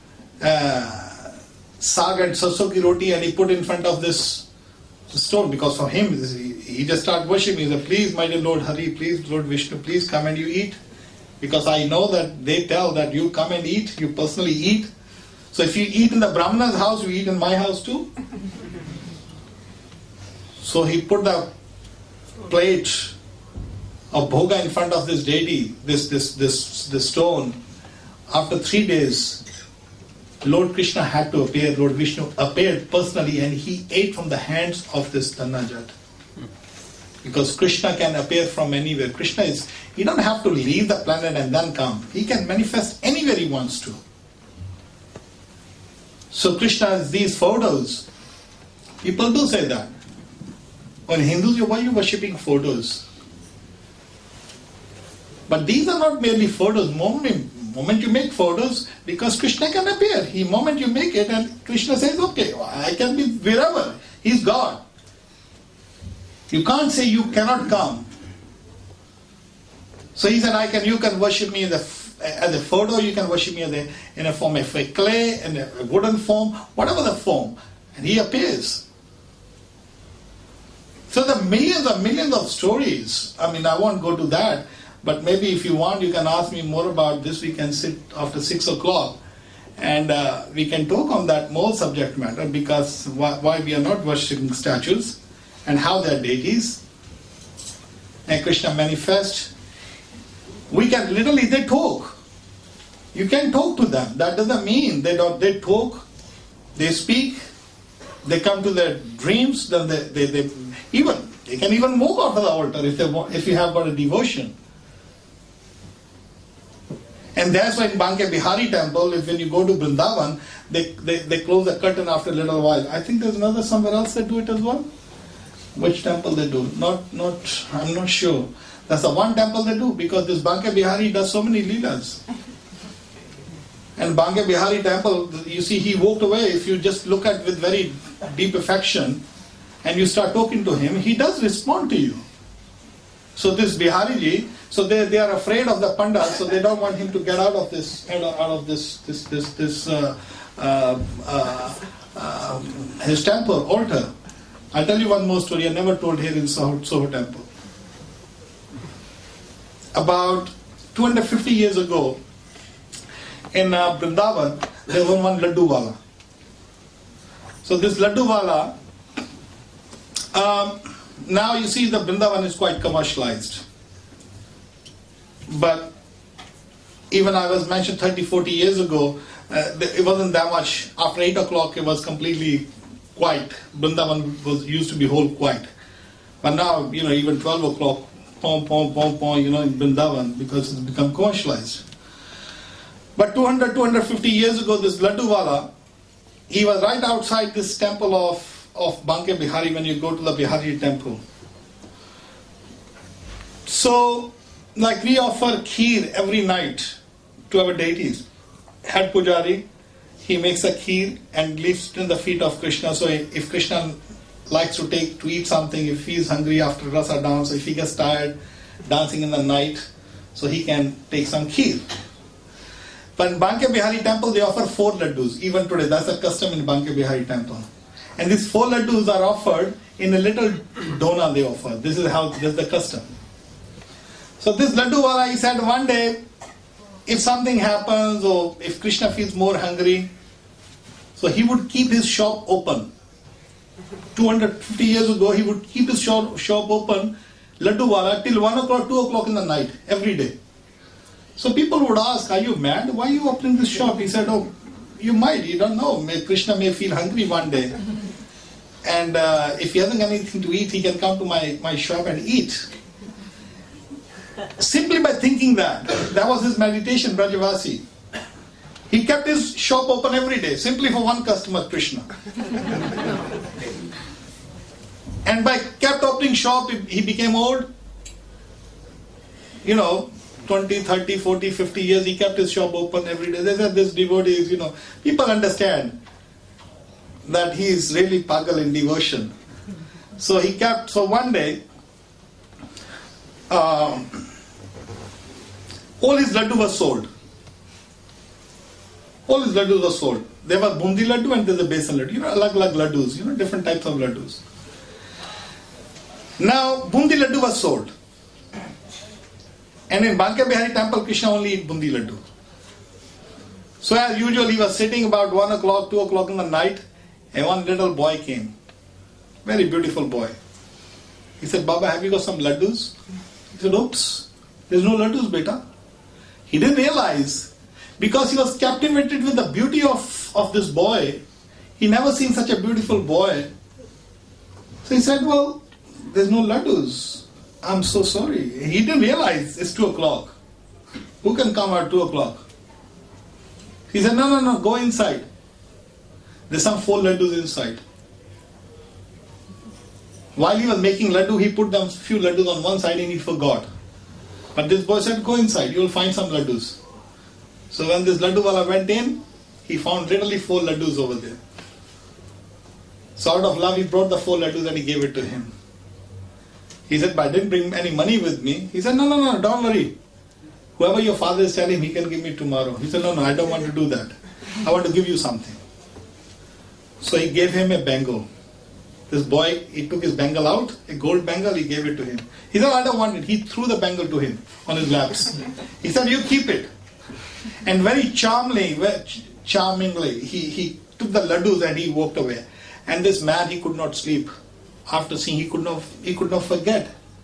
saag and sarson ki roti and he put in front of this stone, because for him, he just started worshipping. He said, please, my dear Lord Hari, please, Lord Vishnu, please come and you eat. Because I know that they tell that you come and eat, you personally eat. So if you eat in the Brahmana's house, you eat in my house too. So he put the plate of bhoga in front of this deity, this stone. After 3 days, Lord Krishna had to appear. Lord Vishnu appeared personally and he ate from the hands of this Tanna Jat. Because Krishna can appear from anywhere. Krishna he doesn't have to leave the planet and then come. He can manifest anywhere he wants to. So Krishna is these photos. People do say that. When Hindus, why are you worshipping photos? But these are not merely photos. Moment you make photos, because Krishna can appear. Moment you make it and Krishna says, okay, I can be wherever. He's God. You can't say you cannot come. So he said, you can worship me as a photo, you can worship me in a form of a clay, in a wooden form, whatever the form. And he appears. So the millions of stories, I won't go to that, but maybe if you want, you can ask me more about this. We can sit after 6 o'clock and we can talk on that more subject matter, because why we are not worshipping statues and how they are deities. And Krishna manifest. They talk. You can talk to them. That doesn't mean they talk, they speak, they come to their dreams, then they can even move off of the altar if you have got a devotion. And that's why in Banke Bihari temple, when you go to Vrindavan, they close the curtain after a little while. I think there's somewhere else that do it as well. Which temple they do? I'm not sure. That's the one temple they do, because this Banke Bihari does so many leelas. And Banke Bihari temple, you see, he walked away. If you just look at with very deep affection and you start talking to him, he does respond to you. So this Bihari ji, so they are afraid of the Pandit, so they don't want him to get out of this his temple altar. I'll tell you one more story I never told here in Soho temple. About 250 years ago, in Vrindavan, there was one Laddu Wala. So this Laddu Wala, now you see the Vrindavan is quite commercialized. But even I was mentioned 30, 40 years ago, it wasn't that much. After 8 o'clock, it was completely quiet. Vrindavan used to be whole quiet. But now, even 12 o'clock, pom, pom, pom, pom, in Vrindavan, because it's become commercialized. But 250 years ago, this Laddu Wala, he was right outside this temple of Banke Bihari when you go to the Bihari temple. So, like we offer kheer every night to our deities. Head Pujari, he makes a kheer and leaves it in the feet of Krishna. So if Krishna likes to eat something, if he is hungry after rasa dance, if he gets tired dancing in the night, so he can take some kheer. But in Banke Bihari temple, they offer 4 laddus. Even today, that's a custom in Banke Bihari temple. And these 4 laddus are offered in a little dona they offer. This is the custom. So this Laddu Wala, he said one day, if something happens or if Krishna feels more hungry, so he would keep his shop open. 250 years ago, he would keep his shop open, Laddu Wala, till 1 o'clock, 2 o'clock in the night, every day. So people would ask, are you mad? Why are you opening this shop? He said, oh, you might, you don't know. Krishna may feel hungry one day. And if he hasn't anything to eat, he can come to my shop and eat. Simply by thinking that was his meditation, Brajavasi. He kept his shop open every day, simply for one customer, Krishna. And by kept opening shop, he became old. 20, 30, 40, 50 years, he kept his shop open every day. They said this devotee is, people understand that he is really pagal in devotion. So one day, all his laddu was sold. All his laddus were sold. There was bundi laddu and there's a besan laddu. Alag laddus, different types of laddus. Now, bundi laddu was sold. And in Banke Bihari temple, Krishna only eat bundi laddu. So as usual, he was sitting about 1 o'clock, 2 o'clock in the night, and one little boy came. Very beautiful boy. He said, Baba, have you got some laddus? He said, oops, there's no laddus, beta. He didn't realize, because he was captivated with the beauty of this boy. He never seen such a beautiful boy. So he said, well, there's no laddus. I'm so sorry. He didn't realize it's 2 o'clock. Who can come at 2 o'clock? He said, no, go inside. There's some 4 laddus inside. While he was making laddu, he put them few laddus on one side and he forgot. But this boy said, go inside, you will find some laddus. So when this laddu wala went in, he found literally 4 laddus over there. So out of love, he brought the 4 laddus and he gave it to him. He said, but I didn't bring any money with me. He said, no, don't worry. Whoever your father is telling, he can give me tomorrow. He said, no, I don't want to do that. I want to give you something. So he gave him a bangle. This boy, he took his bangle out, a gold bangle, he gave it to him. He said, I don't want it. He threw the bangle to him on his laps. He said, you keep it. And very charmingly, he took the laddus and he walked away. And this man, he could not sleep. After seeing, he could not forget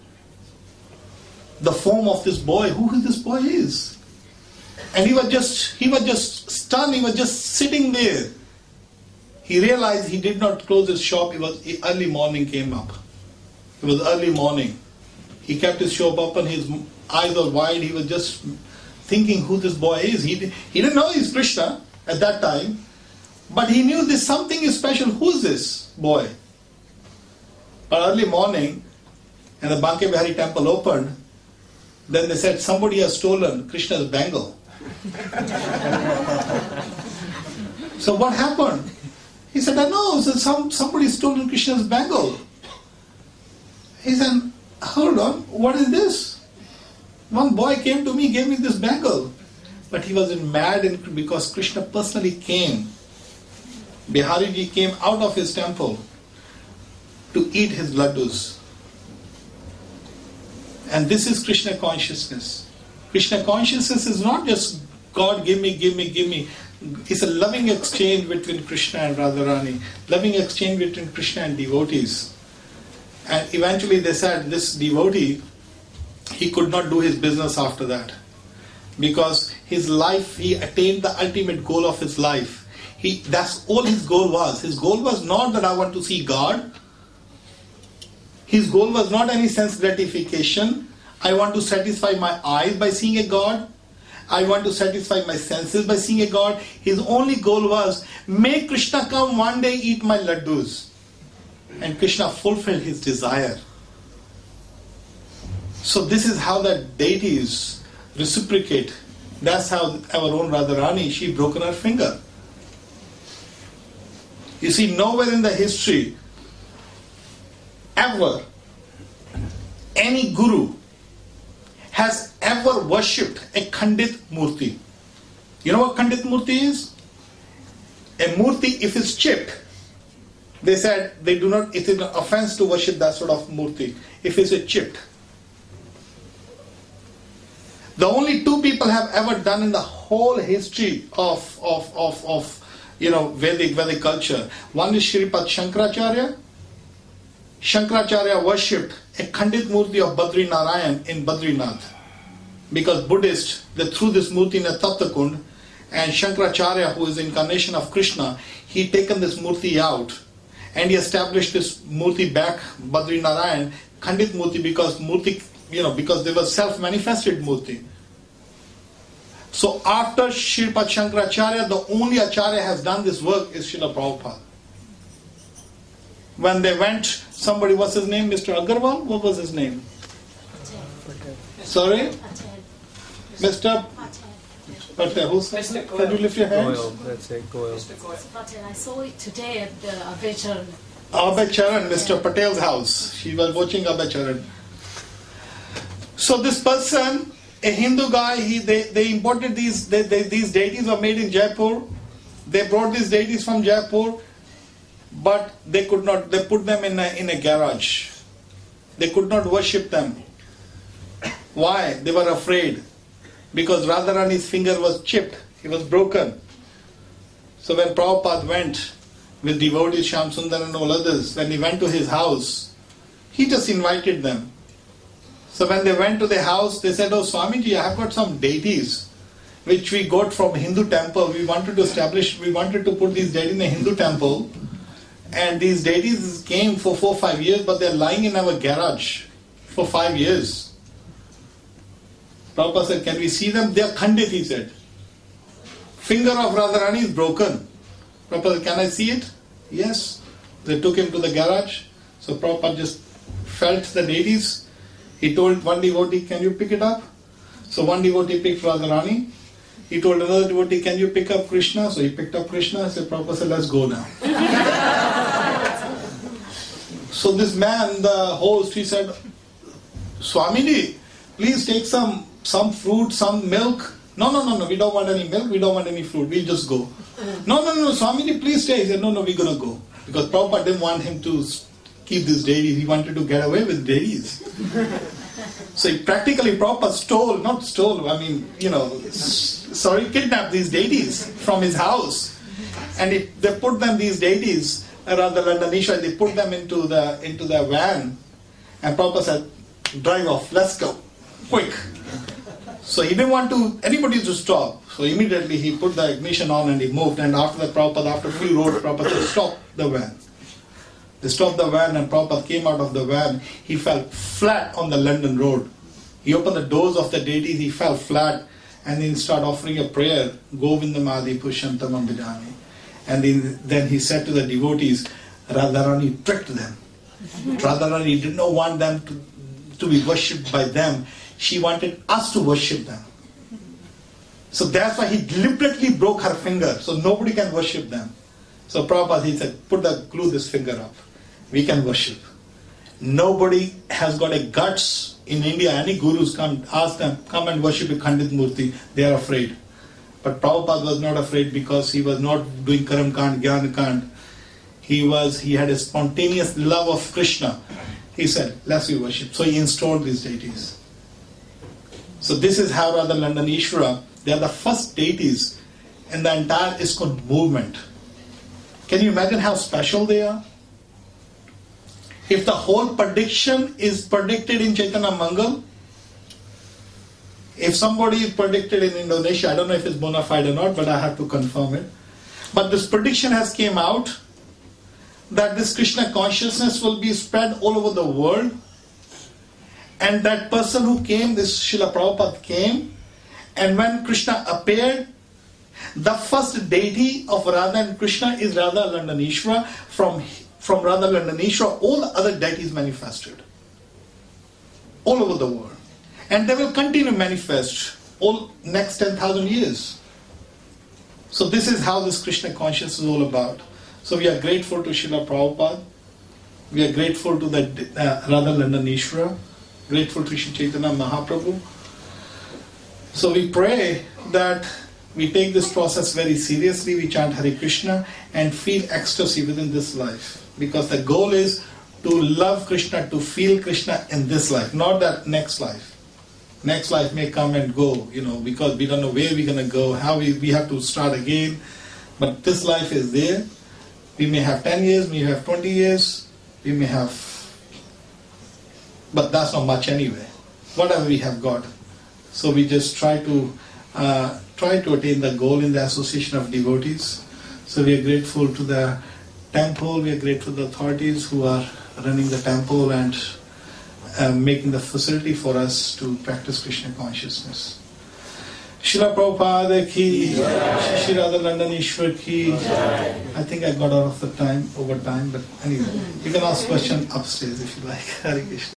the form of this boy, who this boy is. And he was just stunned, he was just sitting there. He realized he did not close his shop. Early morning came up. It was early morning. He kept his shop open, his eyes were wide, he was just thinking who this boy is. He didn't know he's Krishna at that time, but he knew this something is special. Who's this boy? But early morning, and the Banke Bihari temple opened, then they said somebody has stolen Krishna's bangle. So what happened? He said, no, somebody stolen Krishna's bangle. He said, hold on, what is this? One boy came to me, gave me this bangle. But he wasn't mad because Krishna personally came. Bihariji came out of his temple to eat his laddus. And this is Krishna consciousness. Krishna consciousness is not just God, give me, give me, give me. It's a loving exchange between Krishna and Radharani. Loving exchange between Krishna and devotees. And eventually they said this devotee, he could not do his business after that. Because his life, he attained the ultimate goal of his life. That's all his goal was. His goal was not that I want to see God. His goal was not any sense gratification. I want to satisfy my eyes by seeing a God. I want to satisfy my senses by seeing a God. His only goal was, may Krishna come one day eat my laddus. And Krishna fulfilled his desire. So this is how that deities reciprocate. That's how our own Radharani, she broken her finger. You see, nowhere in the history, ever, any guru has ever worshipped a Khandit Murti. You know what Khandit Murti is? A Murti, if it's chipped, they said they do not, it is an offense to worship that sort of Murti, if it's a chipped. The only two people have ever done in the whole history of Vedic culture. One is Shripad Shankaracharya. Shankaracharya worshipped a Khandit Murti of Badri Narayan in Badrinath. Because Buddhists, they threw this Murti in a Taptakund, and Shankaracharya, who is the incarnation of Krishna, he taken this Murti out and he established this Murti back, Badri Narayan, Khandit Murti, because they were self-manifested Murti. So after Shripad Shankaracharya, the only Acharya has done this work is Srila Prabhupada. When they went, somebody, what's his name? Mr. Agarwal? What was his name? Patel. Sorry? Patel. Mr. Patel. Who's that? Can you lift your hands? Goyal, that's it, Goyal. Mr. Patel, I saw it today at the Abhay Abhay Charan, Mr. Patel's house. She was watching Abhay Charan. So this person, a Hindu guy, they imported these deities were made in Jaipur. They brought these deities from Jaipur, but they could not. They put them in a garage. They could not worship them. Why? They were afraid. Because Radharani's finger was chipped. It was broken. So when Prabhupada went with devotees, Shyam Sundar and all others, when he went to his house, he just invited them. So when they went to the house, they said, oh Swamiji, I have got some deities which we got from Hindu temple. We wanted to put these deities in a Hindu temple. And these deities came for 4-5 years, but they're lying in our garage for 5 years. Prabhupada said, can we see them? They are Khandit, he said. Finger of Radharani is broken. Prabhupada said, can I see it? Yes. They took him to the garage. So Prabhupada just felt the deities. He told one devotee, can you pick it up? So one devotee picked Radharani. He told another devotee, can you pick up Krishna? So he picked up Krishna. So Prabhupada said, let's go now. So this man, the host, he said, Swamiji, please take some fruit, some milk. No, we don't want any milk, we don't want any fruit, we'll just go. No, Swamiji, please stay. He said, no, we're going to go. Because Prabhupada didn't want him to keep this deities, he wanted to get away with deities. So he practically Prabhupada kidnapped these deities from his house. And they put them, these deities, around the Landanisha, they put them into the van. And Prabhupada said, drive off, let's go, quick. So he didn't want anybody to stop. So immediately he put the ignition on and he moved. And after that, Prabhupada, after few roads, Prabhupada said, stop the van. They stopped the van and Prabhupada came out of the van. He fell flat on the London road. He opened the doors of the deities, he fell flat, and then he started offering a prayer, Govindam Adi Pushyantam Ambijani. And then he said to the devotees, Radharani tricked them. Radharani did not want them to be worshipped by them. She wanted us to worship them. So that's why he deliberately broke her finger, so nobody can worship them. So Prabhupada, he said, glue this finger up. We can worship. Nobody has got a guts in India. Any gurus come, ask them, come and worship a Khandit Murti. They are afraid. But Prabhupada was not afraid because he was not doing Karam Kand, Gyan Kand. He had a spontaneous love of Krishna. He said, let's be worship. So he installed these deities. So this is how Radha London Ishvara, they are the first deities in the entire ISKCON movement. Can you imagine how special they are? If the whole prediction is predicted in Chaitanya Mangal, if somebody is predicted in Indonesia, I don't know if it's bona fide or not, but I have to confirm it. But this prediction has came out that this Krishna consciousness will be spread all over the world. And that person who came, this Srila Prabhupada came, and when Krishna appeared, the first deity of Radha and Krishna is Radha Landanishwara. From Radha Landanishwara, all the other deities manifested all over the world. And they will continue to manifest all next 10,000 years. So this is how this Krishna consciousness is all about. So we are grateful to Srila Prabhupada. We are grateful to the Radha Landanishwara. Grateful to Sri Chaitanya Mahaprabhu. So we pray that we take this process very seriously. We chant Hare Krishna and feel ecstasy within this life. Because the goal is to love Krishna, to feel Krishna in this life, not that next life. Next life may come and go, because we don't know where we're going to go, how we have to start again. But this life is there. We may have 10 years, we may have 20 years, we may have, but that's not much anyway. Whatever we have got. So we just try to attain the goal in the association of devotees. So we are grateful to the temple, we are grateful to the authorities who are running the temple and making the facility for us to practice Krishna consciousness. Srila Prabhupada ki, Shri Radha Landanishwar ki. I think I got out of the time, over time, but anyway, you can ask questions upstairs if you like. Hare Krishna.